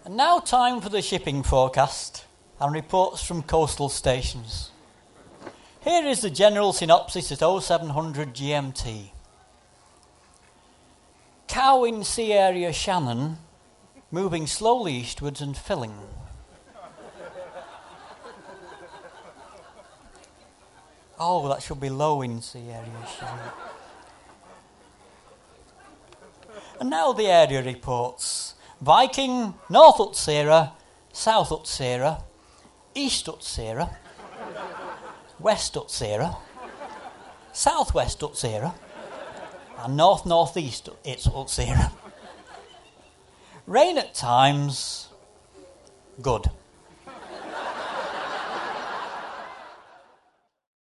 Now time for the shipping forecast and reports from coastal stations. Here is the general synopsis at 0700 GMT. Cow in sea area Shannon, moving slowly eastwards and filling. Oh, that should be low in sea area Shannon. And now the area reports. Viking, North Utsira, South Utsira, East Utsira, West Utsira, Southwest Utsira, and North-Northeast Utsira. Rain at times, good.